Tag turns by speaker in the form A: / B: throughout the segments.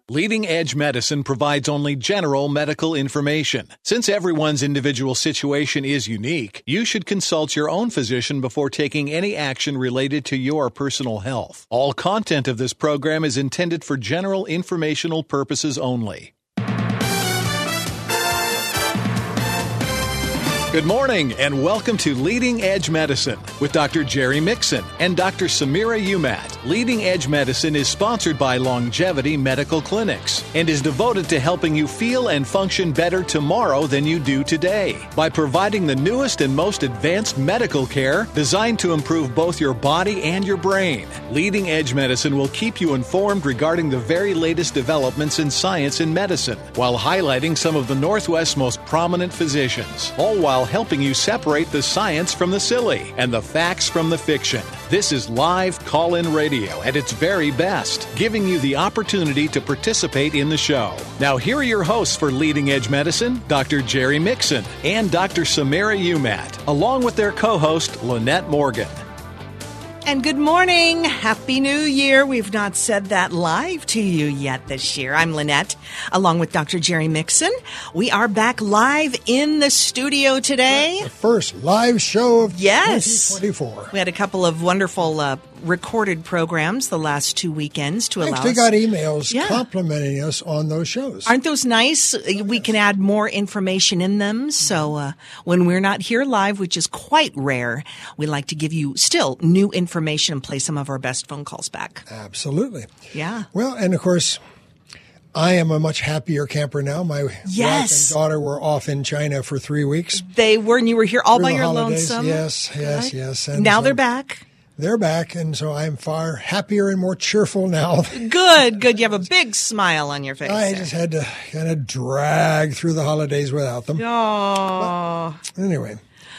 A: Leading Edge Medicine provides only general medical information. Since everyone's individual situation is unique, you should consult your own physician before taking any action related to your personal health. All content of this program is intended for general informational purposes only. Good morning and welcome to Leading Edge Medicine with Dr. Jerry Mixon and Dr. Samira Umat. Leading Edge Medicine is sponsored by Longevity Medical Clinics and is devoted to helping you feel and function better tomorrow than you do today by providing the newest and most advanced medical care designed to improve both your body and your brain. Leading Edge Medicine will keep you informed regarding the very latest developments in science and medicine while highlighting some of the Northwest's most prominent physicians, all while helping you separate the science from the silly and the facts from the fiction. This is live call-in radio at its very best, giving you the opportunity to participate in the show. Now, here are your hosts for Leading Edge Medicine, Dr. Jerry Mixon and Dr. Samira Umat, along with their co-host, Lynette Morgan.
B: And good morning. Happy New Year. We've not said that live to you yet this year. I'm Lynette, along with Dr. Jerry Mixon. We are back live in the studio today.
C: The first live show of 2024.
B: We had a couple of wonderful recorded programs the last 2 weekends to allow us.
C: Actually got emails complimenting us on those shows.
B: Aren't those nice? We can add more information in them. So when we're not here live, which is quite rare, we like to give you still new information and play some of our best phone calls back.
C: Absolutely.
B: Yeah.
C: Well, and of course, I am a much happier camper now. My wife and daughter were off in China for 3 weeks.
B: They were, and you were here all by your
C: holidays.
B: lonesome.
C: Yes. And
B: now they're back.
C: They're back, and so I'm far happier and more cheerful now.
B: Good. You have a big smile on your face.
C: I just had to kind of drag through the holidays without them.
B: Oh.
C: Anyway.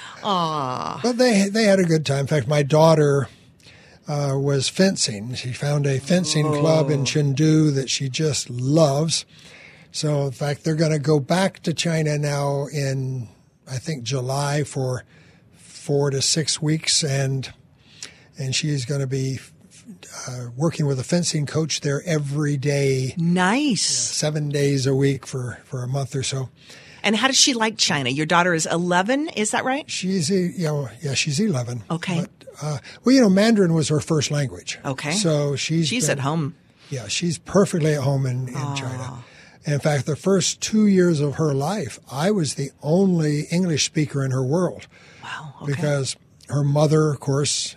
C: But they had a good time. In fact, my daughter was fencing. She found a fencing club in Chengdu that she just loves. So, in fact, they're going to go back to China now in, I think, July for 4 to 6 weeks, and she's going to be working with a fencing coach there every day.
B: Nice.
C: 7 days a week for a month or so.
B: And how does she like China? Your daughter is 11, is that right?
C: She's she's 11.
B: Okay.
C: But, Mandarin was her first language.
B: Okay.
C: So she's
B: at home.
C: Yeah, she's perfectly at home in China. And in fact, the first 2 years of her life, I was the only English speaker in her world.
B: Wow. Okay.
C: Because her mother, of course,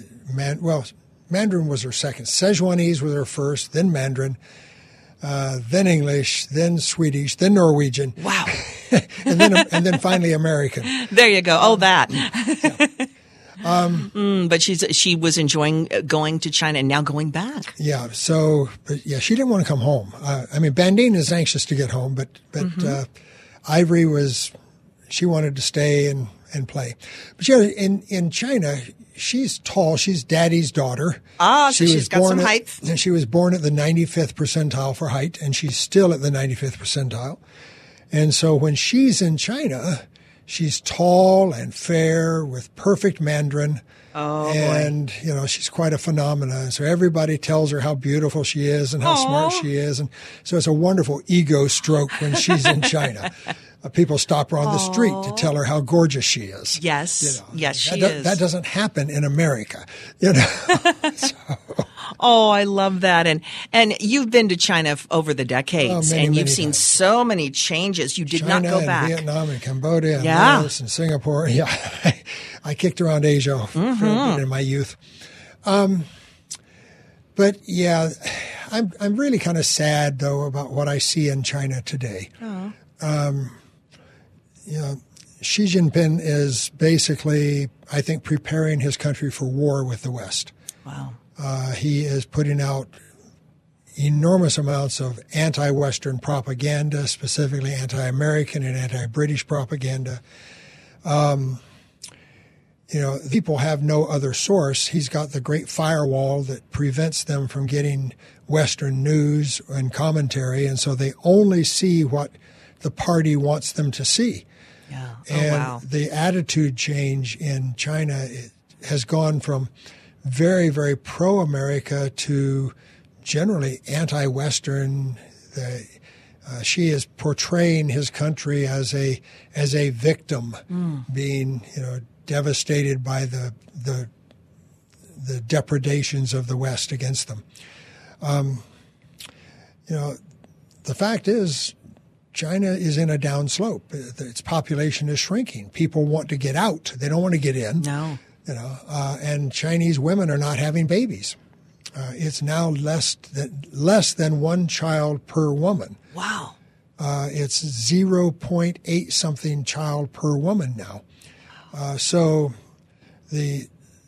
C: Mandarin was her second. Szechuanese was her first, then Mandarin, then English, then Swedish, then Norwegian.
B: Wow.
C: and then finally American.
B: There you go. Oh, that.
C: Yeah.
B: But she was enjoying going to China and now going back.
C: Yeah. So, she didn't want to come home. Bandine is anxious to get home, but Ivory she wanted to stay and play. But in China, she's tall. She's daddy's daughter.
B: So she's got some height.
C: And she was born at the 95th percentile for height, and she's still at the 95th percentile. And so when she's in China, she's tall and fair with perfect Mandarin. And, she's quite a phenomenon. So everybody tells her how beautiful she is and how smart she is. And so it's a wonderful ego stroke when she's in China. People stop her on the street to tell her how gorgeous she is.
B: Yes. Yes, she is.
C: That doesn't happen in America. So.
B: Oh, I love that. And you've been to China over the decades, and you've seen so many changes. You did not go back.
C: Vietnam and Cambodia and Laos and Singapore. Yeah, I kicked around Asia in my youth. But yeah, I'm really kind of sad though about what I see in China today. Xi Jinping is basically, I think, preparing his country for war with the West.
B: Wow.
C: He is putting out enormous amounts of anti-Western propaganda, specifically anti-American and anti-British propaganda. People have no other source. He's got the great firewall that prevents them from getting Western news and commentary, and so they only see what the party wants them to see.
B: Yeah.
C: And the attitude change in China has gone from very, very pro-America to generally anti-Western. She is portraying his country as a victim, being devastated by the depredations of the West against them. The fact is, China is in a downslope. Its population is shrinking. People want to get out; they don't want to get in.
B: No,
C: and Chinese women are not having babies. It's now less than one child per woman.
B: Wow.
C: It's 0.8 something child per woman now. So the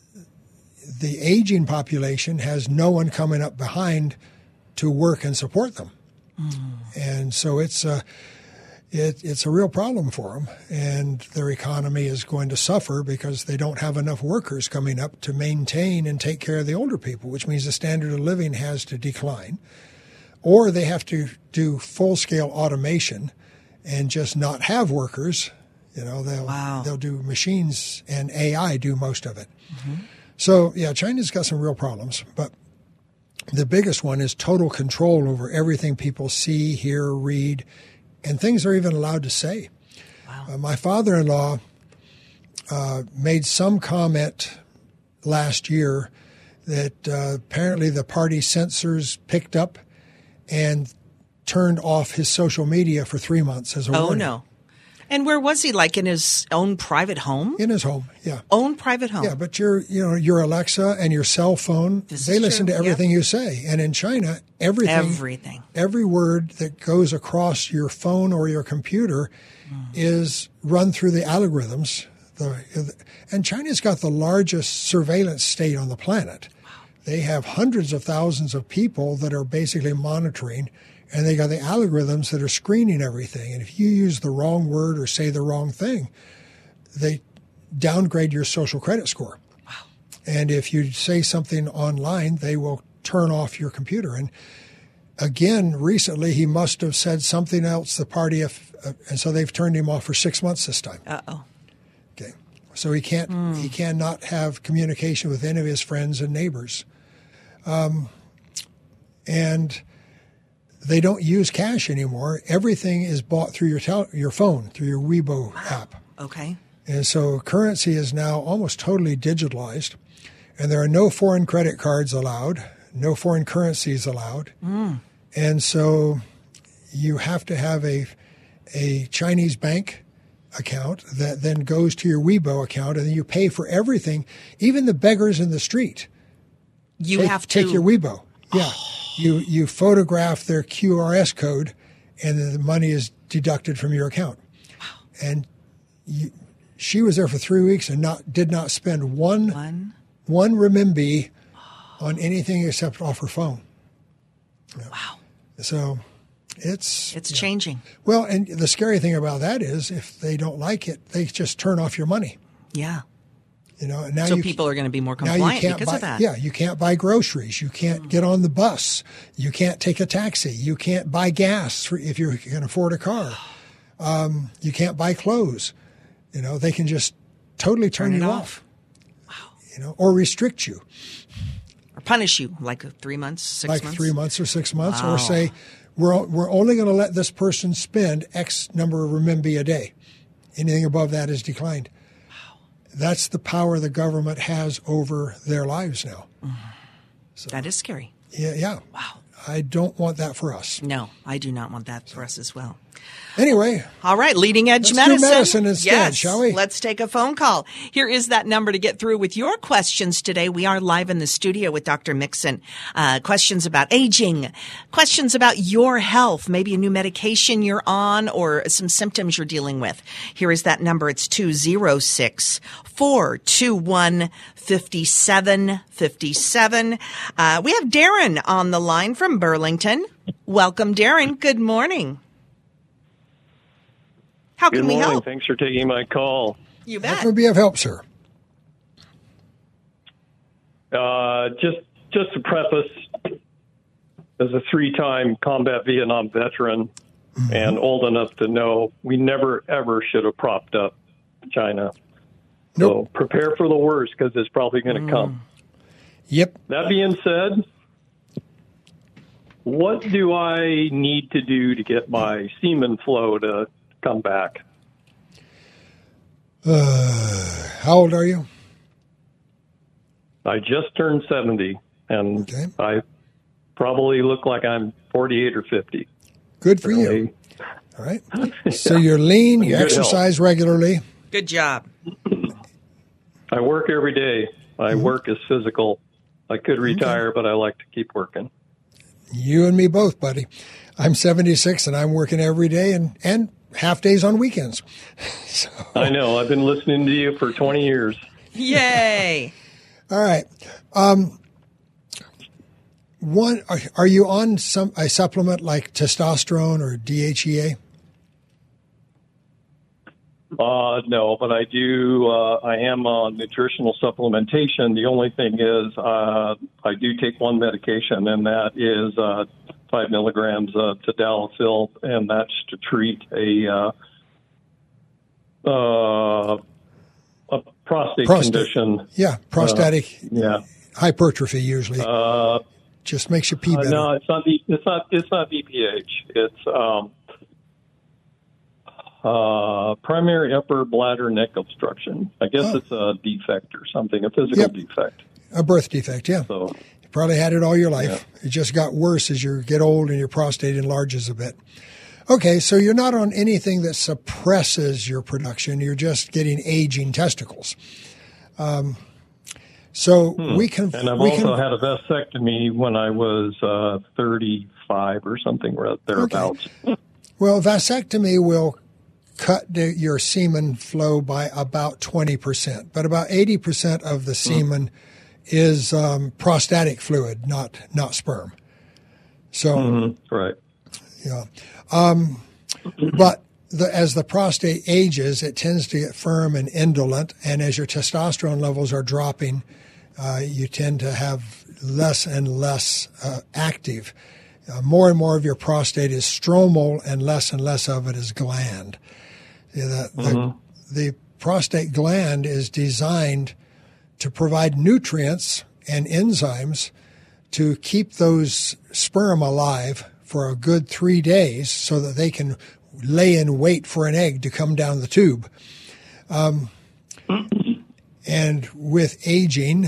C: aging population has no one coming up behind to work and support them. And so it's a real problem for them, and their economy is going to suffer because they don't have enough workers coming up to maintain and take care of the older people, which means the standard of living has to decline. Or they have to do full-scale automation and just not have workers. They'll do machines and AI do most of it. So, China's got some real problems, but the biggest one is total control over everything people see, hear, read, and things they're even allowed to say.
B: Wow.
C: My father-in-law made some comment last year that apparently the party censors picked up and turned off his social media for 3 months as a warning.
B: Oh, no. And where was he? Like in his own private home?
C: In his home, yeah.
B: Own private home?
C: Yeah, but your Alexa and your cell phone, they listen to everything you say. And in China, every word that goes across your phone or your computer is run through the algorithms. And China's got the largest surveillance state on the planet. Wow. They have hundreds of thousands of people that are basically monitoring, and they got the algorithms that are screening everything. And if you use the wrong word or say the wrong thing, they downgrade your social credit score.
B: Wow.
C: And if you say something online, they will turn off your computer. And again, recently, he must have said something else, the party, and so they've turned him off for 6 months this time.
B: Uh-oh.
C: Okay. So he cannot have communication with any of his friends and neighbors. And they don't use cash anymore. Everything is bought through your phone, through your Weibo app.
B: Okay.
C: And so currency is now almost totally digitalized, and there are no foreign credit cards allowed, no foreign currencies allowed. And so you have to have a Chinese bank account that then goes to your Weibo account, and then you pay for everything, even the beggars in the street.
B: You have to
C: take your Weibo. Yeah. You photograph their QRS code, and then the money is deducted from your account.
B: Wow.
C: And she was there for 3 weeks and did not spend one renminbi on anything except off her phone. Yeah.
B: Wow.
C: So it's
B: changing.
C: Well, and the scary thing about that is if they don't like it, they just turn off your money.
B: Yeah.
C: And now
B: so people are going to be more compliant because of that.
C: Yeah, you can't buy groceries. You can't get on the bus. You can't take a taxi. You can't buy gas if you can afford a car. You can't buy clothes. They can just totally turn you off.
B: Wow.
C: Or restrict you.
B: Or punish you, like 3 months, 6 months?
C: Like 3 months or 6 months.
B: Wow.
C: Or say, we're only going to let this person spend X number of renminbi a day. Anything above that is declined. That's the power the government has over their lives now. So,
B: that is scary.
C: Yeah.
B: Wow.
C: I don't want that for us.
B: No, I do not want that for us as well.
C: Anyway.
B: All right, Leading Edge
C: Medicine.
B: Medicine.
C: Do medicine instead,
B: yes,
C: shall we?
B: Let's take a phone call. Here is that number to get through with your questions today. We are live in the studio with Dr. Mixon. Questions about aging, questions about your health, maybe a new medication you're on or some symptoms you're dealing with. Here is that number. It's 206-421-5757. We have Darren on the line from Burlington. Welcome, Darren. Good morning. How can we help?
D: Thanks for taking my call.
B: You bet.
C: How can we be of help, sir?
D: Just to preface, as a 3-time combat Vietnam veteran and old enough to know we never, ever should have propped up China.
C: Nope.
D: So prepare for the worst because it's probably going to come.
C: Yep.
D: That being said, What do I need to do to get my semen flow to come back?
C: How old are you?
D: I just turned 70, and
C: Okay.
D: I probably look like I'm 48 or 50.
C: Good for you. All right. So you're lean, you
D: Good
C: exercise regularly.
B: Good job.
D: I work every day. My work is physical. I could retire, but I like to keep working.
C: You and me both, buddy. I'm 76 and I'm working every day and half days on weekends. So,
D: I know. I've been listening to you for 20 years.
B: Yay.
C: all right. Are you on a supplement like testosterone or DHEA?
D: No, but I do. I am on nutritional supplementation. The only thing is, I do take one medication, and that is 5 milligrams tadalafil, and that's to treat a prostate condition.
C: Yeah, prostatic
D: Yeah.
C: hypertrophy usually. Just makes you pee better.
D: No, it's not. It's not BPH. It's primary upper bladder neck obstruction. I guess it's a defect or something, a physical defect.
C: A birth defect, yeah.
D: So,
C: you probably had it all your life.
D: Yeah.
C: It just got worse as you get old and your prostate enlarges a bit. Okay, so you're not on anything that suppresses your production. You're just getting aging testicles. So we can.
D: And I've also had a vasectomy when I was 35 or something thereabouts.
C: Okay. Well, vasectomy will cut your semen flow by about 20%, but about 80% of the semen is prostatic fluid, not sperm. So,
D: Right.
C: yeah. But as the prostate ages, it tends to get firm and indolent, and as your testosterone levels are dropping, you tend to have less and less active. More and more of your prostate is stromal, and less of it is gland. The prostate gland is designed to provide nutrients and enzymes to keep those sperm alive for a good 3 days so that they can lay in wait for an egg to come down the tube. And with aging,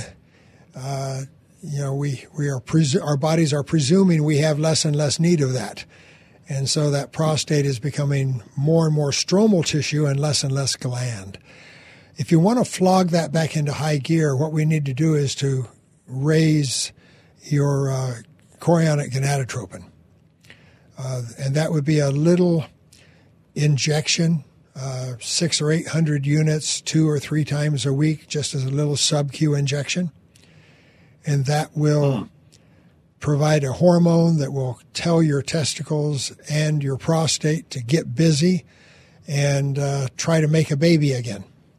C: our bodies are presuming we have less and less need of that. And so that prostate is becoming more and more stromal tissue and less gland. If you want to flog that back into high gear, what we need to do is to raise your chorionic gonadotropin. And that would be a little injection, 600 or 800 units, 2 or 3 times a week, just as a little sub-Q injection. And that will provide a hormone that will tell your testicles and your prostate to get busy and try to make a baby again.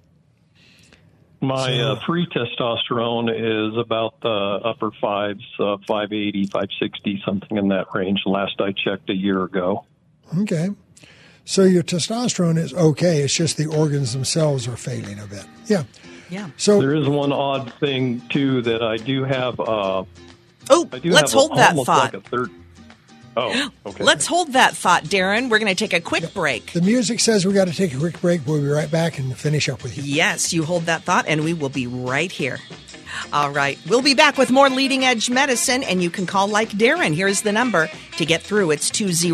D: My free testosterone is about the upper fives, 580, 560, something in that range. Last I checked a year ago.
C: Okay. So your testosterone is okay. It's just the organs themselves are failing a bit. Yeah.
B: Yeah.
C: So
D: there is one odd thing, too, that I do have.
B: Let's hold that thought.
D: Like a third. Oh, okay.
B: Let's hold that thought, Darren. We're going to take a quick break.
C: The music says we got to take a quick break. We'll be right back and finish up with you.
B: Yes, you hold that thought, and we will be right here. All right. We'll be back with more Leading Edge Medicine, and you can call like Darren. Here's the number to get through. It's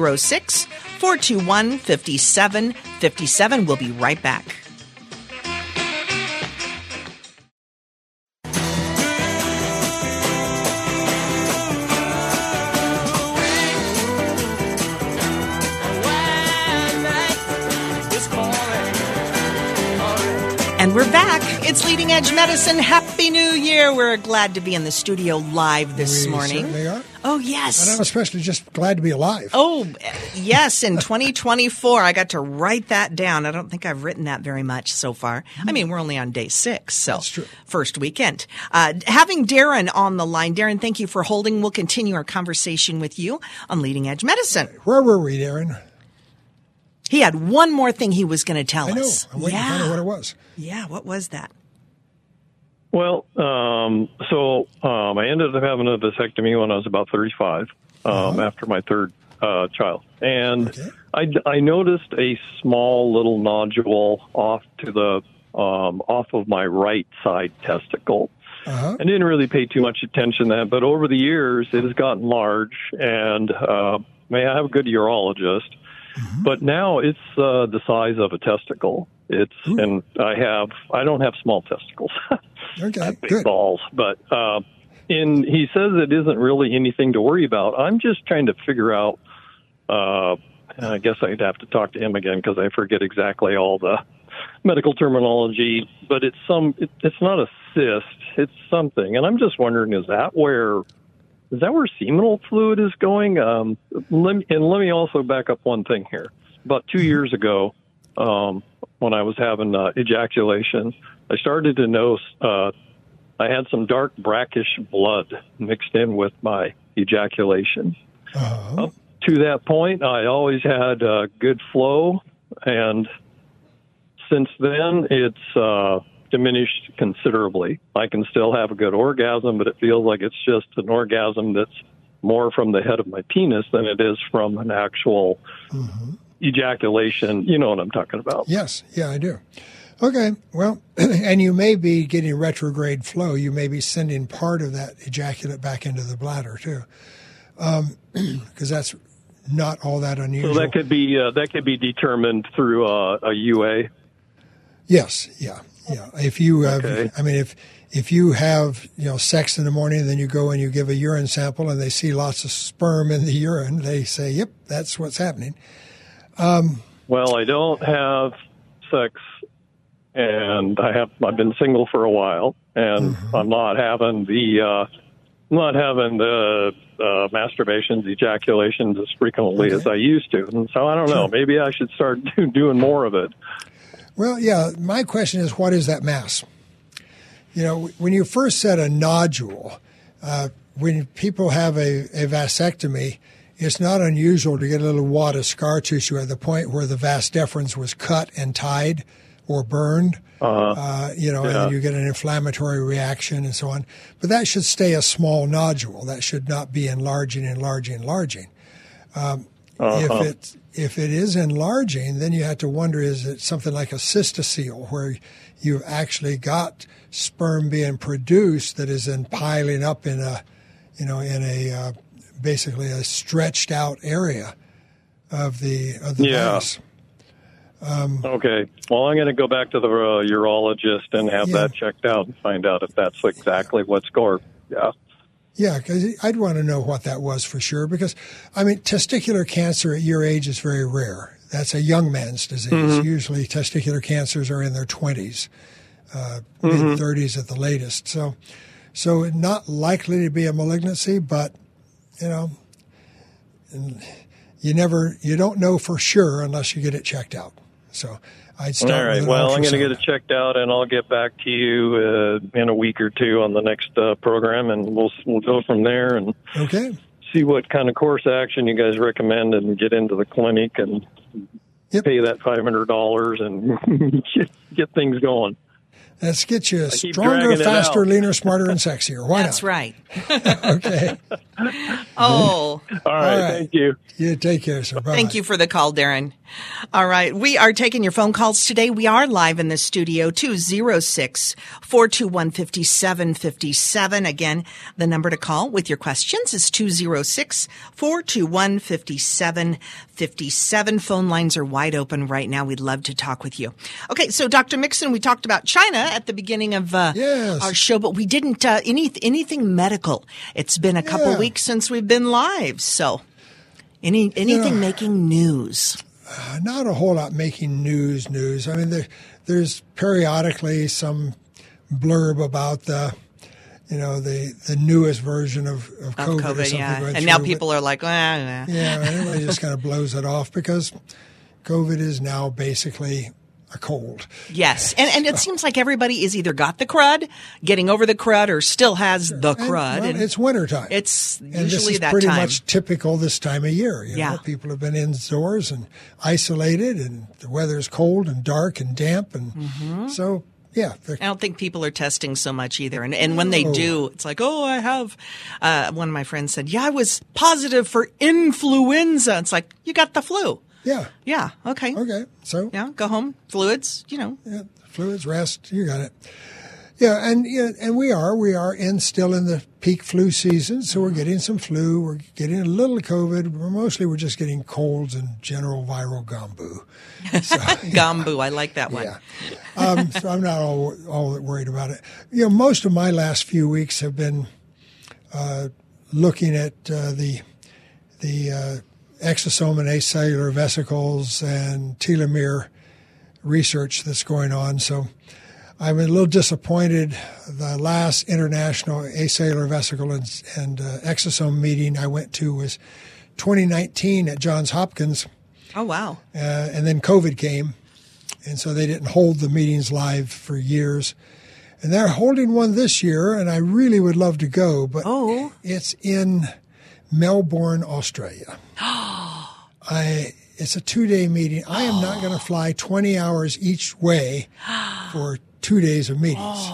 B: 206-421-5757. We'll be right back. And we're back. It's Leading Edge Medicine. Happy New Year. We're glad to be in the studio live this morning.
C: We certainly are.
B: Oh, yes.
C: And I'm especially just glad to be alive.
B: Oh, yes. In 2024, I got to write that down. I don't think I've written that very much so far. I mean, we're only on day 6, so
C: That's true.
B: First weekend. Having Darren on the line. Darren, thank you for holding. We'll continue our conversation with you on Leading Edge Medicine.
C: Where were we, Darren?
B: He had one more thing he was going to tell
C: I know.
B: us.
C: I'm waiting to find out what it was.
B: Yeah, what was that?
D: Well, I ended up having a vasectomy when I was about 35. after my third child. And I noticed a small little nodule off of my right side testicle. I didn't really pay too much attention to that, but over the years it has gotten large, and I have a good urologist, but now it's the size of a testicle. And I don't have small testicles. I have big balls, but he says it isn't really anything to worry about. I'm just trying to figure out. I guess I'd have to talk to him again because I forget exactly all the medical terminology. But it's not a cyst; it's something, and I'm just wondering: is that where seminal fluid is going? Let me also back up one thing here. About 2 years ago, when I was having ejaculation, I started to notice I had some dark brackish blood mixed in with my ejaculation. Up to that point, I always had good flow, and since then, it's diminished considerably. I can still have a good orgasm, but it feels like it's just an orgasm that's more from the head of my penis than it is from an actual ejaculation. You know what I'm talking about.
C: Yes. Yeah, I do. Okay. Well, and you may be getting retrograde flow. You may be sending part of that ejaculate back into the bladder, too, because that's not all that unusual.
D: So that could be determined through a UA?
C: Yes. Yeah. If you have, if you have, sex in the morning, then you go and you give a urine sample and they see lots of sperm in the urine, they say, yep, that's what's happening.
D: Well, I don't have sex, and I've been single for a while, and I'm not having the masturbations, ejaculations as frequently as I used to. And so I don't know, maybe I should start doing more of it.
C: Well, yeah, my question is, what is that mass? When you first said a nodule, when people have a vasectomy, it's not unusual to get a little wad of scar tissue at the point where the vas deferens was cut and tied or burned, and you get an inflammatory reaction and so on. But that should stay a small nodule. That should not be enlarging. If it is enlarging, then you have to wonder, is it something like a cystocele where you've actually got sperm being produced that is then piling up in basically a stretched out area of the vas.
D: Okay. Well, I'm going to go back to the urologist and have that checked out and find out if that's exactly what's going. Yeah.
C: Yeah, because I'd want to know what that was for sure. Because, testicular cancer at your age is very rare. That's a young man's disease. Usually testicular cancers are in their 20s, mid-30s at the latest. So not likely to be a malignancy, but, you don't know for sure unless you get it checked out. So I'd start.
D: All right. Well, I'm going to get it checked out, and I'll get back to you in a week or two on the next program, and we'll go from there and see what kind of course action you guys recommend, and get into the clinic and pay that $500 and get things going.
C: Let's get you stronger, faster, leaner, smarter, and sexier. Why
B: That's
C: not?
B: right.
C: Okay.
D: All right. Thank you.
C: You take care, sir. Bye-bye.
B: Thank you for the call, Darren. All right. We are taking your phone calls today. We are live in the studio, 206-421-5757. Again, the number to call with your questions is 206-421-5757. Phone lines are wide open right now. We'd love to talk with you. Okay. So, Dr. Mixon, we talked about China at the beginning of our show, but we didn't anything medical. It's been a couple weeks since we've been live. So anything making news?
C: Not a whole lot making news. There's periodically some blurb about the newest version of COVID or something.
B: Yeah. And now people are like,
C: everybody just kind of blows it off because COVID is now basically a cold.
B: Yes. And it seems like everybody is either got the crud, getting over the crud, or still has the crud.
C: And it's wintertime.
B: It's usually that time.
C: And this is pretty much typical this time of year. You know, people have been indoors and isolated, and the weather's cold and dark and damp. And so, Yeah.
B: I don't think people are testing so much either. And when they do, it's like, I have, one of my friends said, I was positive for influenza. It's like, you got the flu.
C: Yeah.
B: Yeah. Okay.
C: Okay. So.
B: Yeah. Go home. Fluids,
C: Yeah. Fluids, rest. You got it. Yeah. And we are still in the peak flu season. So we're getting some flu. We're getting a little COVID. We're just getting colds and general viral gumbo. So,
B: Gumbo. I like that one.
C: Yeah. So I'm not all that worried about it. Most of my last few weeks have been looking at the exosome and acellular vesicles and telomere research that's going on. So I'm a little disappointed. The last international acellular vesicle and exosome meeting I went to was 2019 at Johns Hopkins.
B: Oh, wow.
C: And then COVID came, and so they didn't hold the meetings live for years. And they're holding one this year, and I really would love to go, but it's in Melbourne, Australia. It's a 2-day meeting. I am not going to fly 20 hours each way for 2 days of meetings.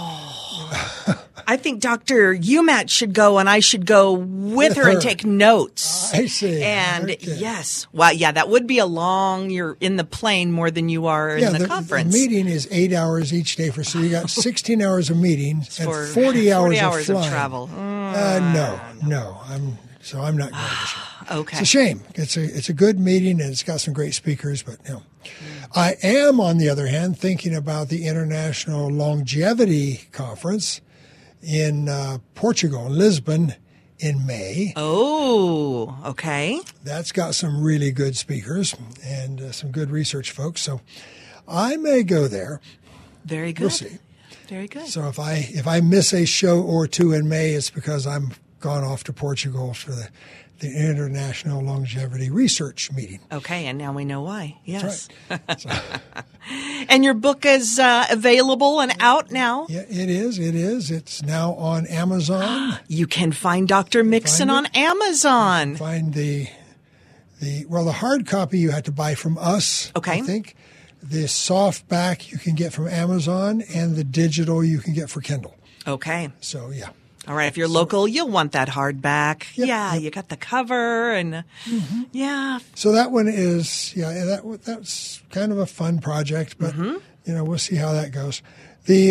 B: I think Dr. Umat should go, and I should go with her and take notes.
C: I see.
B: And yes. Well, yeah, that would be you're in the plane more than you are in the conference.
C: The meeting is 8 hours each day. So you got 16 hours of meetings and 40 hours of
B: travel.
C: No. I'm not going this year.
B: Okay.
C: It's a shame. It's a good meeting, and it's got some great speakers, but I am, on the other hand, thinking about the International Longevity Conference in Portugal, Lisbon, in May.
B: Oh, okay.
C: That's got some really good speakers and some good research folks. So I may go there.
B: Very good.
C: We'll see.
B: Very good.
C: So if I miss a show or two in May, it's because I'm gone off to Portugal for the International Longevity Research meeting.
B: Okay, and now we know why. Yes.
C: That's right.
B: And your book is available and out now?
C: Yeah, it is. It is. It's now on Amazon.
B: You can find Dr. Mixon on Amazon.
C: Find the hard copy you had to buy from us.
B: Okay.
C: I think the softback you can get from Amazon, and the digital you can get for Kindle.
B: Okay.
C: So yeah.
B: All right, if you're local, you'll want that hardback.
C: Yep.
B: You got the cover and
C: So that one is that's kind of a fun project, but we'll see how that goes. The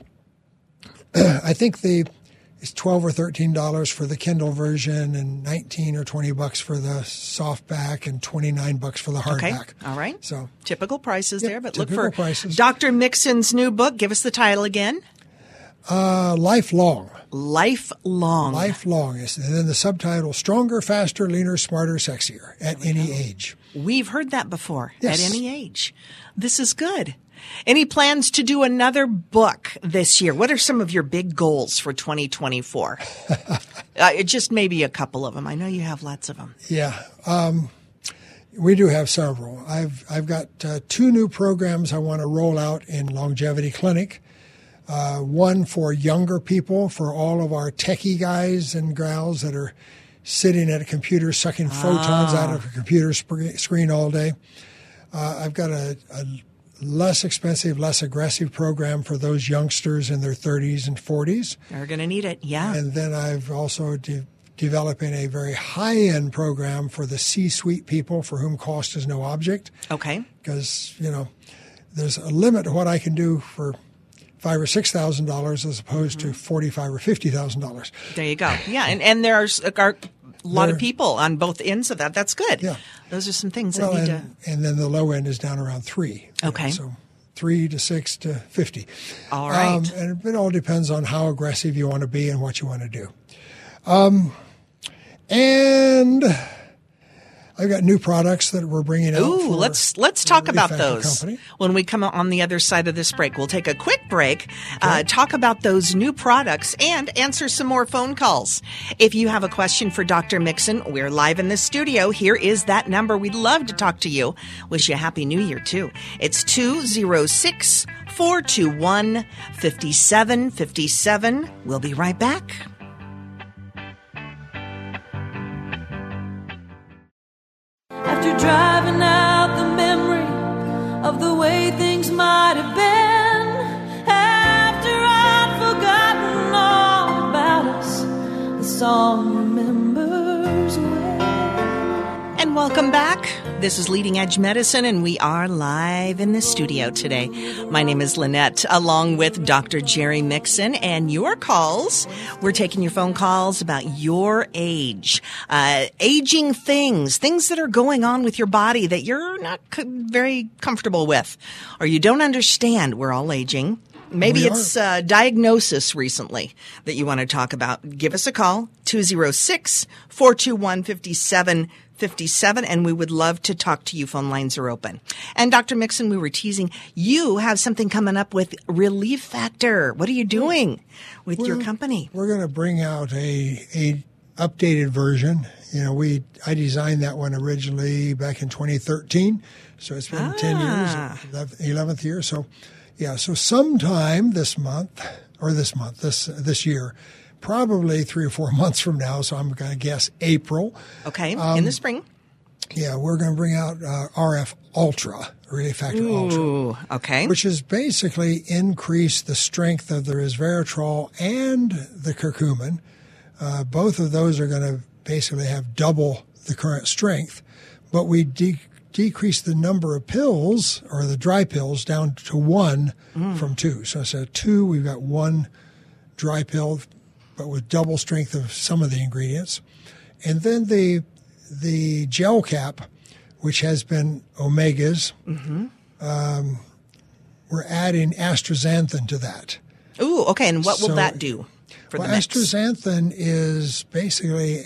C: I think it's $12 or $13 for the Kindle version, and $19 or $20 for the softback, and $29 for the hardback.
B: Okay. All right.
C: So
B: typical prices there, but look
C: typical
B: for
C: prices.
B: Dr. Mixon's new book. Give us the title again.
C: Lifelong.
B: Lifelong.
C: And then the subtitle, Stronger, Faster, Leaner, Smarter, Sexier at any age.
B: We've heard that before.
C: Yes.
B: At any age. This is good. Any plans to do another book this year? What are some of your big goals for 2024? Just maybe a couple of them. I know you have lots of them.
C: Yeah. We do have several. I've got 2 new programs I want to roll out in Longevity Clinic. One for younger people, for all of our techie guys and gals that are sitting at a computer sucking photons out of a computer screen all day. I've got a less expensive, less aggressive program for those youngsters in their 30s and 40s.
B: They're going to need it, yeah.
C: And then I've also developing a very high-end program for the C-suite people for whom cost is no object.
B: Okay.
C: Because, there's a limit to what I can do for $5,000 or $6,000 as opposed to $45,000 or $50,000.
B: There you go. Yeah, and there are a lot of people on both ends of that. That's good.
C: Yeah.
B: Those are some things that need to...
C: And then the low end is down around 3.
B: Okay.
C: So 3 to 6 to 50.
B: All right.
C: And it all depends on how aggressive you want to be and what you want to do. And I've got new products that we're bringing out.
B: Ooh, let's talk about those
C: company.
B: when we come on the other side of this break. We'll take a quick break, talk about those new products, and answer some more phone calls. If you have a question for Dr. Mixon, we're live in the studio. Here is that number. We'd love to talk to you. Wish you a Happy New Year, too. It's 206-421-5757. We'll be right back.
E: After driving out the memory of the way things might have been,
B: This is Leading Edge Medicine, and we are live in the studio today. My name is Lynette, along with Dr. Jerry Mixon, and your calls. We're taking your phone calls about your age, aging things that are going on with your body that you're not very comfortable with, or you don't understand. We're all aging. Maybe it's diagnosis recently that you want to talk about. Give us a call, 206-421-5757, and we would love to talk to you. Phone lines are open. And Dr. Mixon, we were teasing, you have something coming up with Relief Factor. What are you doing with your company?
C: We're going to bring out a updated version. You know, I designed that one originally back in 2013, so it's been 10 years, 11th year. So, yeah, so sometime this year, probably 3 or 4 months from now, so I'm going to guess April.
B: Okay, in the spring.
C: Yeah, we're going to bring out RF Ultra, Relief Factor
B: Ooh,
C: Ultra.
B: Okay.
C: Which is basically increase the strength of the resveratrol and the curcumin. Both of those are going to basically have double the current strength, but we decrease the number of pills, or the dry pills, down to 1 from 2. So instead of 2, we've got 1 dry pill, but with double strength of some of the ingredients. And then the gel cap, which has been omegas, we're adding astaxanthin to that.
B: Ooh, okay. And what will that do for the mix?
C: Astaxanthin is basically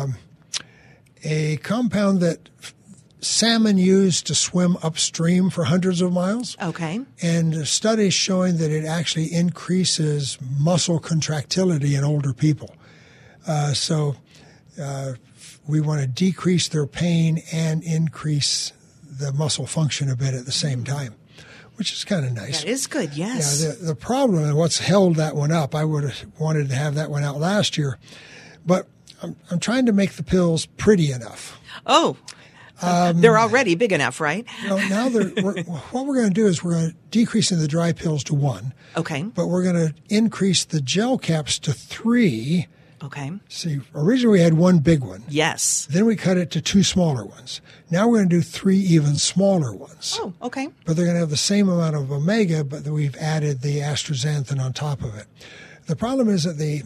C: a compound that salmon use to swim upstream for hundreds of miles.
B: Okay.
C: And studies showing that it actually increases muscle contractility in older people. So we want to decrease their pain and increase the muscle function a bit at the same time, which is kind of nice.
B: That is good, yes.
C: Yeah, the problem and what's held that one up, I would have wanted to have that one out last year, but I'm trying to make the pills pretty enough.
B: Oh, they're already big enough, right?
C: Now what we're going to do is we're going to decrease the dry pills to 1.
B: Okay.
C: But we're going to increase the gel caps to 3.
B: Okay.
C: See, originally we had 1 big one.
B: Yes.
C: Then we cut it to 2 smaller ones. Now we're going to do 3 even smaller ones.
B: Oh, okay.
C: But they're going to have the same amount of omega, but we've added the astaxanthin on top of it. The problem is that the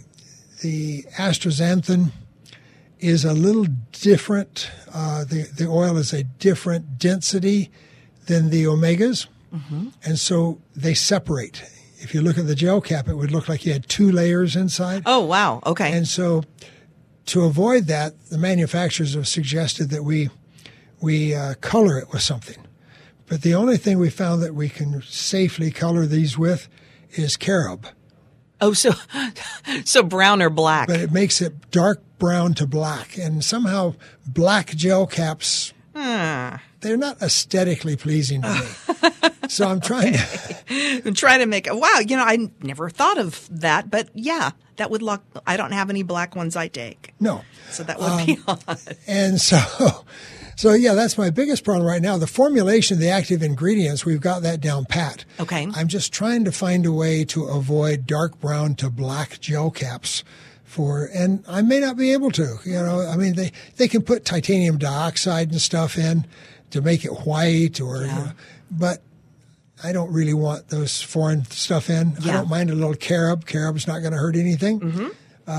C: astaxanthin is a little different. The oil is a different density than the omegas, and so they separate. If you look at the gel cap, it would look like you had 2 layers inside.
B: Oh, wow. Okay.
C: And so to avoid that, the manufacturers have suggested that we color it with something. But the only thing we found that we can safely color these with is carob.
B: Oh, so brown or black.
C: But it makes it dark brown to black. And somehow black gel caps, they're not aesthetically pleasing to me. So I'm trying
B: to make it. Wow, I never thought of that, but yeah, that would look. I don't have any black ones I take.
C: No.
B: So that would be odd.
C: And so yeah, that's my biggest problem right now. The formulation, the active ingredients, we've got that down pat.
B: Okay.
C: I'm just trying to find a way to avoid dark brown to black gel caps and I may not be able to. I mean, they can put titanium dioxide and stuff in to make it white, but I don't really want those foreign stuff in. Yeah. I don't mind a little carob. Carob's not going to hurt anything.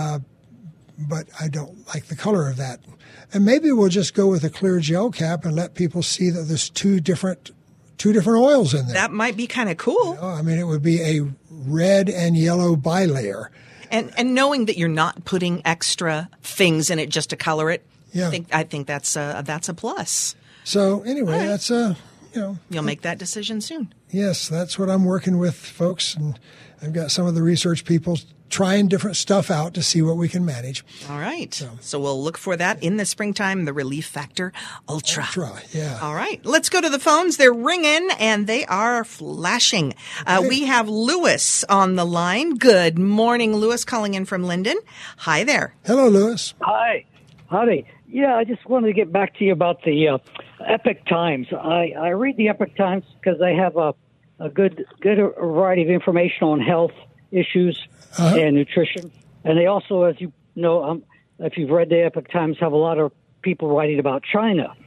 C: But I don't like the color of that. And maybe we'll just go with a clear gel cap and let people see that there's two different oils in there.
B: That might be kind of cool.
C: I mean, it would be a red and yellow bilayer.
B: And knowing that you're not putting extra things in it just to color it, I think that's a plus.
C: So anyway, that's
B: you'll make that decision soon.
C: Yes, that's what I'm working with, folks, and I've got some of the research people trying different stuff out to see what we can manage.
B: All right. So we'll look for that in the springtime, the Relief Factor Ultra.
C: Yeah.
B: All right. Let's go to the phones. They're ringing and they are flashing. We have Lewis on the line. Good morning, Lewis, calling in from Linden. Hi there.
C: Hello, Lewis.
F: Hi. Howdy. Yeah, I just wanted to get back to you about the Epoch Times. I read the Epoch Times because they have a good variety of information on health issues and nutrition. And they also, as you know, if you've read the Epoch Times, have a lot of people writing about China.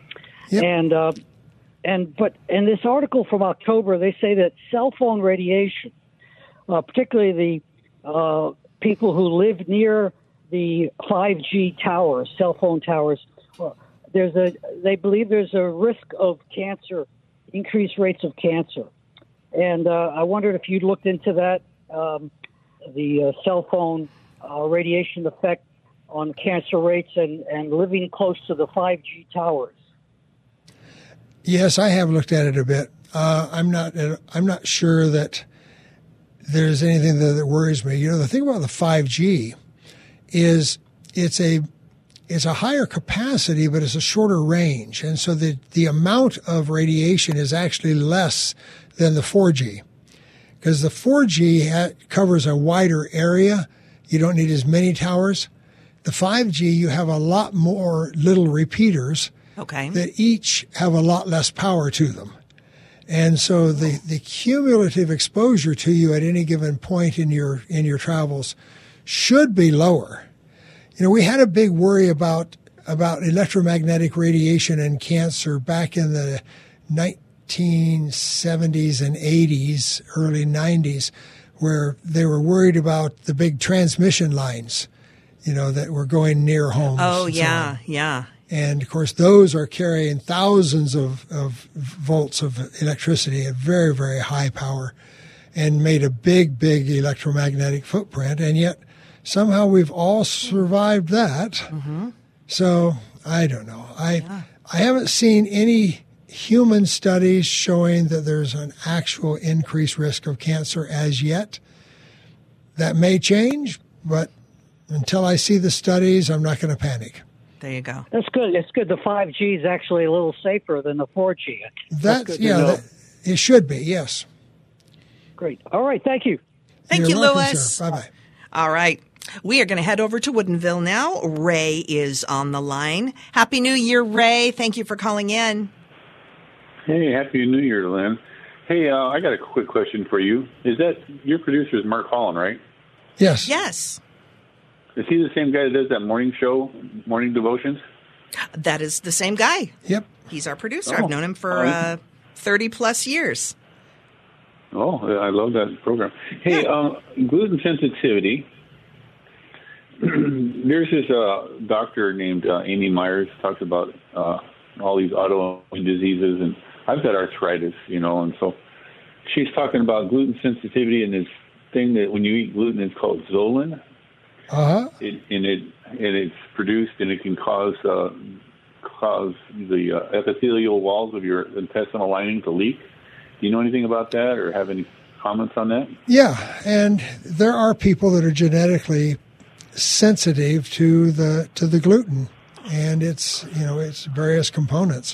C: Yep.
F: But in this article from October, they say that cell phone radiation, particularly the people who live near the 5G towers, cell phone towers, they believe there's a risk of cancer, increased rates of cancer. And I wondered if you'd looked into that, the cell phone radiation effect on cancer rates and living close to the 5G towers.
C: Yes, I have looked at it a bit. I'm not sure that there's anything that worries me. The thing about the 5G is it's a higher capacity, but it's a shorter range, and so the amount of radiation is actually less than the 4G, because the 4G covers a wider area. You don't need as many towers. The 5G, you have a lot more little repeaters.
B: Okay.
C: That each have a lot less power to them. And so the cumulative exposure to you at any given point in your travels should be lower. We had a big worry about electromagnetic radiation and cancer back in the 1970s and 80s, early 90s, where they were worried about the big transmission lines, that were going near homes.
B: Oh, yeah, yeah.
C: And, of course, those are carrying thousands of volts of electricity at very, very high power and made a big, big electromagnetic footprint. And yet somehow we've all survived that. Mm-hmm. So I don't know. I haven't seen any human studies showing that there's an actual increased risk of cancer as yet. That may change, but until I see the studies, I'm not going to panic.
B: There you go.
F: That's good. It's good. The 5G is actually a little safer than the 4G.
C: That's good to know. It should be, yes.
F: Great. All right. Thank you.
B: Thank you,
C: welcome,
B: Louis.
C: Sir. Bye-bye.
B: All right. We are going to head over to Woodinville now. Ray is on the line. Happy New Year, Ray. Thank you for calling in.
G: Hey, Happy New Year, Lynn. Hey, I got a quick question for you. Is that your producer is Mark Holland, right?
C: Yes.
B: Yes.
G: Is he the same guy that does that morning show, Morning Devotions?
B: That is the same guy.
C: Yep.
B: He's our producer. I've known him for 30-plus years.
G: Oh, I love that program. Hey, gluten sensitivity. There's this doctor named Amy Myers talks about all these autoimmune diseases, and I've got arthritis, and so she's talking about gluten sensitivity and this thing that when you eat gluten, it's called Zolan.
C: Uh-huh.
G: It's produced, and it can cause the epithelial walls of your intestinal lining to leak. Do you know anything about that, or have any comments on that?
C: Yeah, and there are people that are genetically sensitive to the gluten, and it's various components.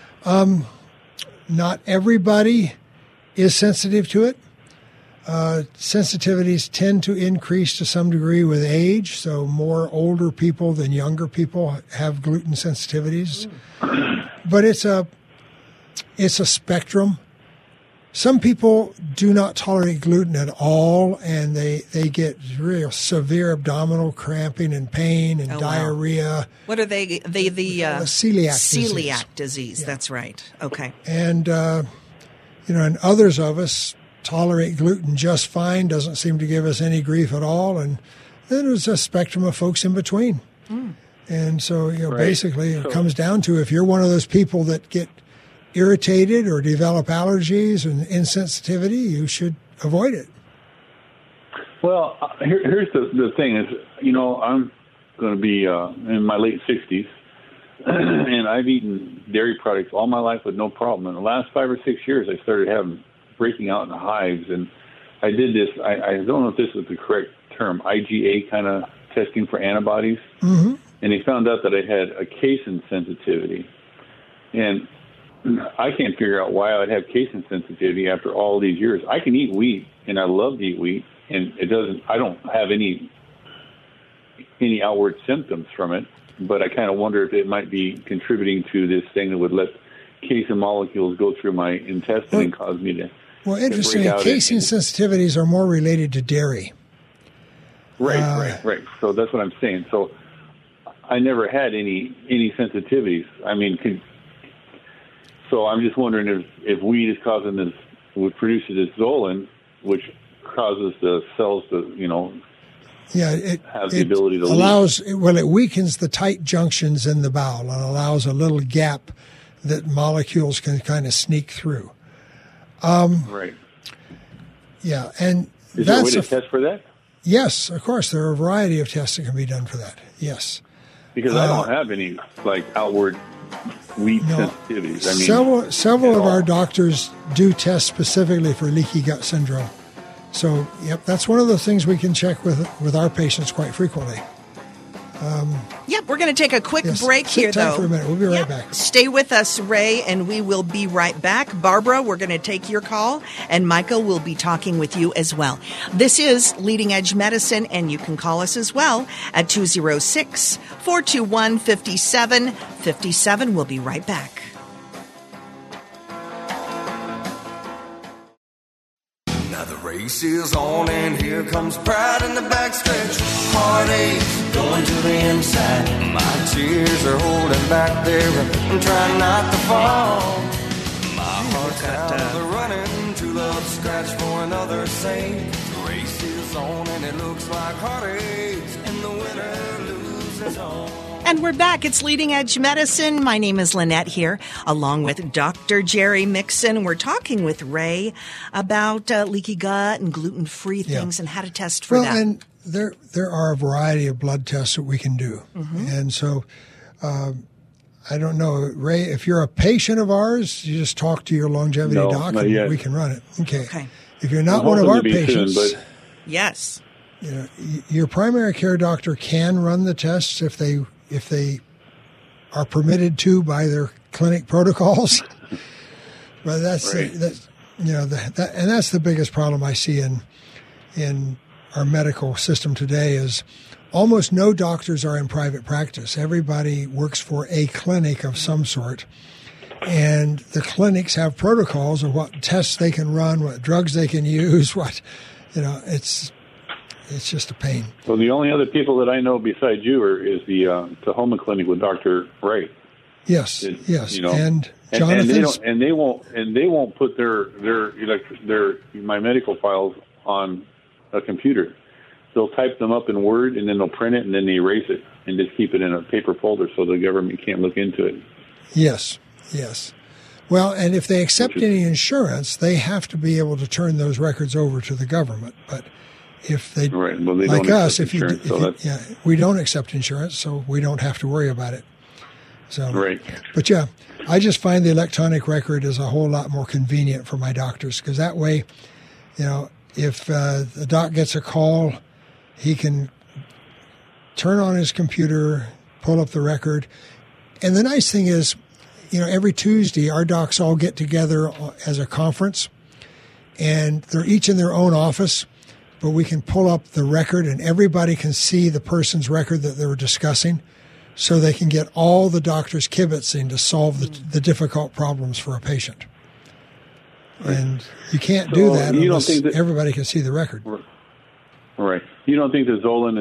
C: Not everybody is sensitive to it. Sensitivities tend to increase to some degree with age, so more older people than younger people have gluten sensitivities. But it's a spectrum. Some people do not tolerate gluten at all, and they get real severe abdominal cramping and pain and diarrhea.
B: Wow. What are they? The celiac disease. Yeah. That's right. Okay.
C: And and others of us tolerate gluten just fine. Doesn't seem to give us any grief at all. And then there's a spectrum of folks in between. Mm. And so basically, it comes down to if you're one of those people that get irritated or develop allergies and insensitivity, you should avoid it.
G: Well, here's the thing is, I'm going to be in my late 60s, and I've eaten dairy products all my life with no problem. In the last 5 or 6 years, I started breaking out in hives, and I did this, I don't know if this is the correct term, IgA kind of testing for antibodies, mm-hmm. and they found out that I had a casein sensitivity. And I can't figure out why I would have casein sensitivity after all these years. I can eat wheat, and I love to eat wheat, and I don't have any outward symptoms from it, but I kind of wonder if it might be contributing to this thing that would let casein molecules go through my intestine and cause me to. Well,
C: interesting. Casein sensitivities are more related to dairy.
G: Right. So that's what I'm saying. So I never had any sensitivities. I mean, So I'm just wondering if weed is causing this, what produces this Zolan, which causes the cells to,
C: it
G: have the ability to
C: allows leak. Well, it weakens the tight junctions in the bowel and allows a little gap that molecules can kind of sneak through.
G: Right.
C: Yeah, and
G: is there a way to test for that?
C: Yes, of course. There are a variety of tests that can be done for that. Yes.
G: Because I don't have any outward weed sensitivities.
C: Several of our doctors do test specifically for leaky gut syndrome. So, that's one of the things we can check with our patients quite frequently.
B: We're going to take a quick break here, though.
C: For a minute. We'll be right back.
B: Stay with us, Ray, and we will be right back. Barbara, we're going to take your call, and Michael will be talking with you as well. This is Leading Edge Medicine, and you can call us as well at 206-421-5757. We'll be right back.
H: Now the race is on, and here comes pride in the backstretch. Heartache going to the inside. My tears are holding back there. I'm trying not to fall. My heart's out of the running. True love scratch for another's sake. The race is on, and it looks like heartache, and the winner loses all.
B: And we're back. It's Leading Edge Medicine. My name is Lynette here, along with Dr. Jerry Mixon. We're talking with Ray about leaky gut and gluten-free things and how to test for that.
C: And there are a variety of blood tests that we can do. Mm-hmm. And so I don't know, Ray, if you're a patient of ours, you just talk to your longevity doc and we can run it. Okay. If you're not one of our patients,
B: yes,
C: your primary care doctor can run the tests if they are permitted to by their clinic protocols. But that's the biggest problem I see in our medical system today is almost no doctors are in private practice. Everybody works for a clinic of some sort, and the clinics have protocols of what tests they can run, what drugs they can use, It's just a pain.
G: Well, the only other people that I know besides you is the Tahoma Clinic with Dr. Ray.
C: Yes, and
G: Jonathan's, and they won't put their my medical files on a computer. They'll type them up in Word, and then they'll print it, and then they erase it, and just keep it in a paper folder so the government can't look into it.
C: Yes. Well, and if they accept any insurance, they have to be able to turn those records over to the government, but if they, like us, we don't accept insurance, so we don't have to worry about it. So, but I just find the electronic record is a whole lot more convenient for my doctors because that way, if the doc gets a call, he can turn on his computer, pull up the record. And the nice thing is, every Tuesday, our docs all get together as a conference, and they're each in their own office. But we can pull up the record and everybody can see the person's record that they were discussing so they can get all the doctors kibitzing to solve the difficult problems for a patient. And you can't do that unless everybody can see the record.
G: Right. You don't think that Zolan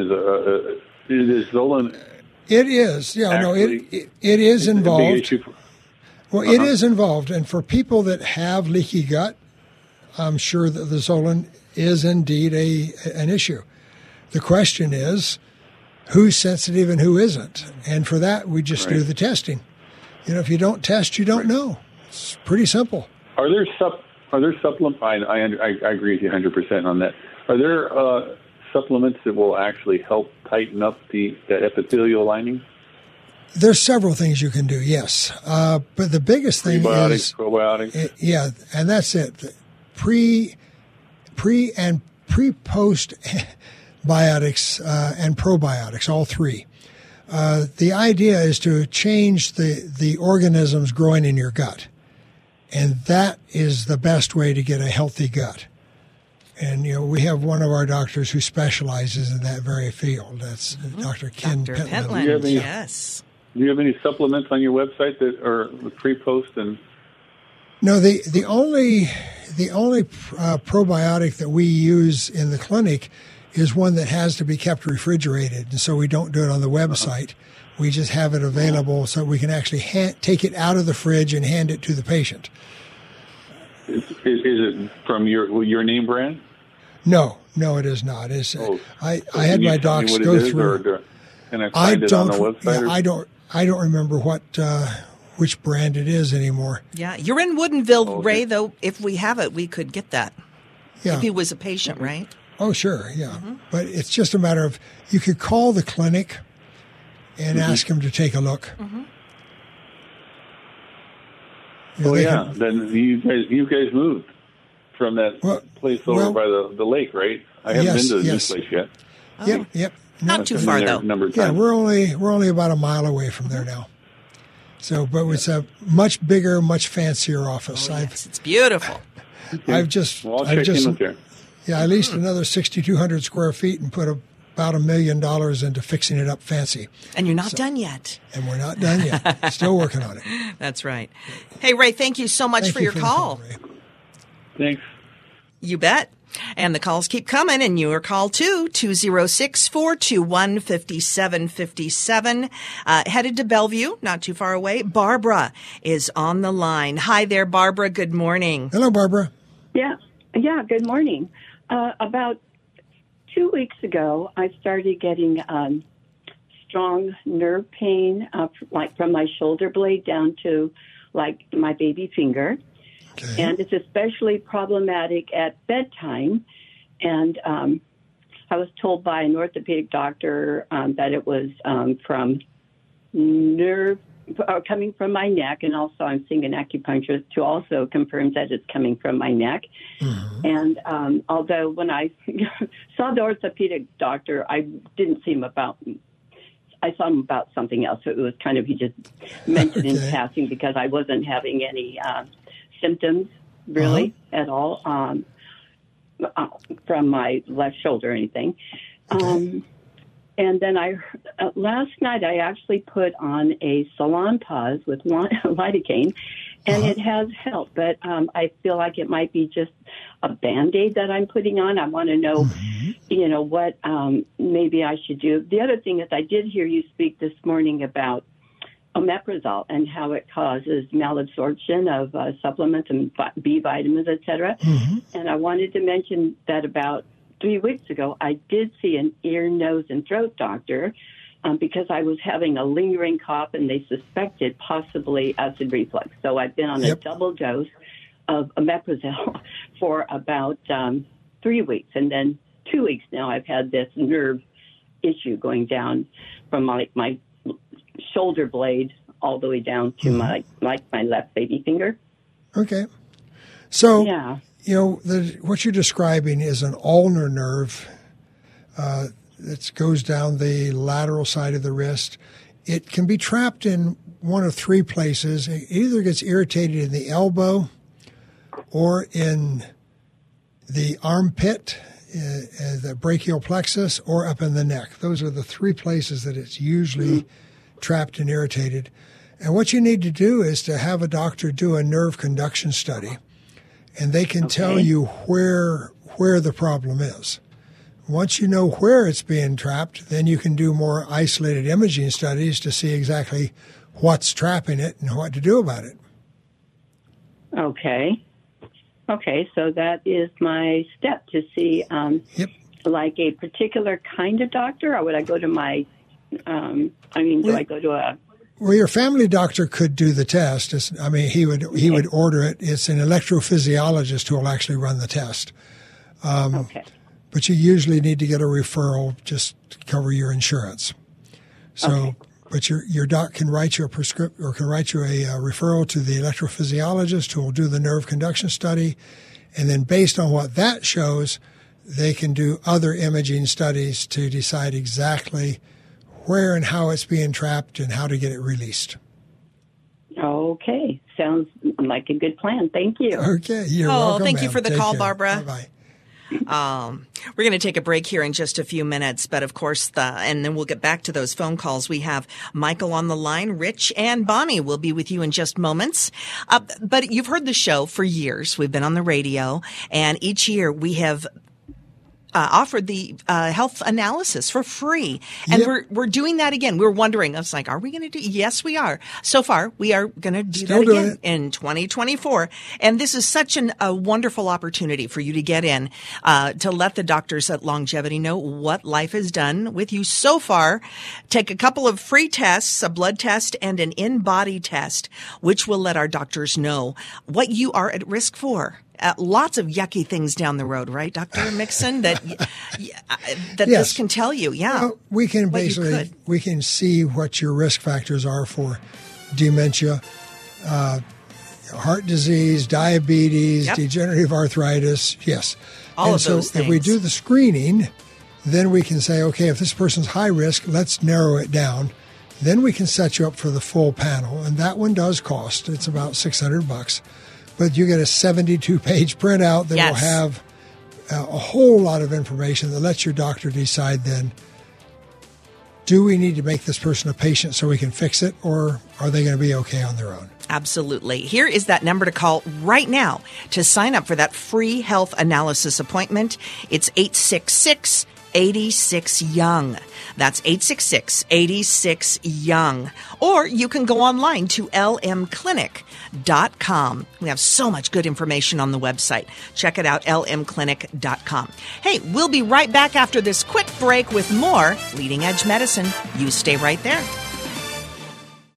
G: is Zolan?
C: It is. It is involved. It is involved. And for people that have leaky gut, I'm sure that the Zolan is indeed an issue. The question is, who's sensitive and who isn't? And for that, we just do the testing. If you don't test, you don't know. It's pretty simple.
G: Are there supplements? I agree with you 100% on that. Are there supplements that will actually help tighten up that epithelial lining?
C: There's several things you can do, yes. But the biggest thing is
G: probiotics.
C: And that's it. Pre and pre-post biotics and probiotics, all three. The idea is to change the organisms growing in your gut. And that is the best way to get a healthy gut. And, we have one of our doctors who specializes in that very field. That's Dr. Ken Pentland.
B: Yes.
G: Do you have any supplements on your website that are pre-post and...
C: No, the only probiotic that we use in the clinic is one that has to be kept refrigerated, and so we don't do it on the website. We just have it available so we can actually take it out of the fridge and hand it to the patient.
G: Is it from your name brand?
C: No, it is not. I had my docs go through.
G: Can I find it on the website?
C: Yeah, I don't remember which brand it is anymore.
B: Yeah, you're in Woodinville, Ray. Though, if we have it, we could get that.
C: Yeah.
B: If he was a patient, right?
C: Oh, sure, yeah. But it's just a matter of you could call the clinic and ask them to take a look.
G: Then you guys moved from that place over by the lake, right? I haven't been to this place yet.
C: Yep.
B: Not too far though.
C: Yeah, we're only about a mile away from there now. So, but it's a much bigger, much fancier office.
B: Yes, it's beautiful.
C: I leased another 6,200 square feet and put about $1 million into fixing it up fancy.
B: And you're not done yet.
C: And we're not done yet. Still working on it.
B: That's right. Hey, Ray, thank you so much for your call.
G: Thanks.
B: You bet. And the calls keep coming, and your call too, 206-421-5757. Headed to Bellevue, not too far away. Barbara is on the line. Hi there, Barbara. Good morning.
C: Hello, Barbara.
I: Yeah, good morning. About 2 weeks ago, I started getting strong nerve pain, like from my shoulder blade down to like my baby finger. Okay. And it's especially problematic at bedtime. And I was told by an orthopedic doctor that it was from nerve coming from my neck, and also I'm seeing an acupuncturist who also confirms that it's coming from my neck. And although when I saw the orthopedic doctor, I didn't see him I saw him about something else. So it was kind of, he just mentioned in passing because I wasn't having any symptoms really at all from my left shoulder or anything. And then last night I actually put on a Salonpas with lidocaine, and it has helped. But I feel like it might be just a Band-Aid that I'm putting on. I want to know, what maybe I should do. The other thing is I did hear you speak this morning about omeprazole and how it causes malabsorption of supplements and B vitamins, et cetera. And I wanted to mention that about 3 weeks ago, I did see an ear, nose, and throat doctor because I was having a lingering cough, and they suspected possibly acid reflux. So I've been on a double dose of omeprazole for about 3 weeks. And then 2 weeks now, I've had this nerve issue going down from my shoulder blade all the way down to my left baby finger.
C: Okay. So, what you're describing is an ulnar nerve that goes down the lateral side of the wrist. It can be trapped in one of three places. It either gets irritated in the elbow or in the armpit, the brachial plexus, or up in the neck. Those are the three places that it's usually trapped and irritated. And what you need to do is to have a doctor do a nerve conduction study, and they can tell you where the problem is. Once you know where it's being trapped, then you can do more isolated imaging studies to see exactly what's trapping it and what to do about it.
I: Okay, so that is my step to see like a particular kind of doctor, or would I go to my, do I go to a...
C: Well, your family doctor could do the test. He would order it. It's an electrophysiologist who will actually run the test. But you usually need to get a referral just to cover your insurance. So, but your doc can write you a prescription or can write you a referral to the electrophysiologist who will do the nerve conduction study, and then based on what that shows, they can do other imaging studies to decide exactly where and how it's being trapped and how to get it released.
I: Okay. Sounds like a good plan. Thank you.
C: Okay. You're welcome.
B: Thank you for the call,
C: care.
B: Barbara.
C: Bye-bye.
B: We're going to take a break here in just a few minutes, but of course, and then we'll get back to those phone calls. We have Michael on the line. Rich and Bonnie will be with you in just moments. But you've heard the show for years. We've been on the radio, and each year we have offered the health analysis for free. And we're doing that again. We're wondering, I was like, are we going to do? Yes, we are. So far, we are going to do that again in 2024. And this is such a wonderful opportunity for you to get in, to let the doctors at Longevity know what life has done with you so far. Take a couple of free tests, a blood test and an in-body test, which will let our doctors know what you are at risk for. Lots of yucky things down the road, right, Dr. Mixon, that this can tell you. Yeah.
C: Well, we can we can see what your risk factors are for dementia, heart disease, diabetes, degenerative arthritis. Yes.
B: All of those things.
C: If we do the screening, then we can say, okay, if this person's high risk, let's narrow it down. Then we can set you up for the full panel. And that one does cost. It's about $600. But you get a 72-page printout that will have a whole lot of information that lets your doctor decide then, do we need to make this person a patient so we can fix it, or are they going to be okay on their own?
B: Absolutely. Here is that number to call right now to sign up for that free health analysis appointment. It's 866-86-YOUNG. That's 866-86-YOUNG. Or you can go online to lmclinic.com. We have so much good information on the website. Check it out, lmclinic.com. Hey, we'll be right back after this quick break with more Leading Edge Medicine. You stay right there.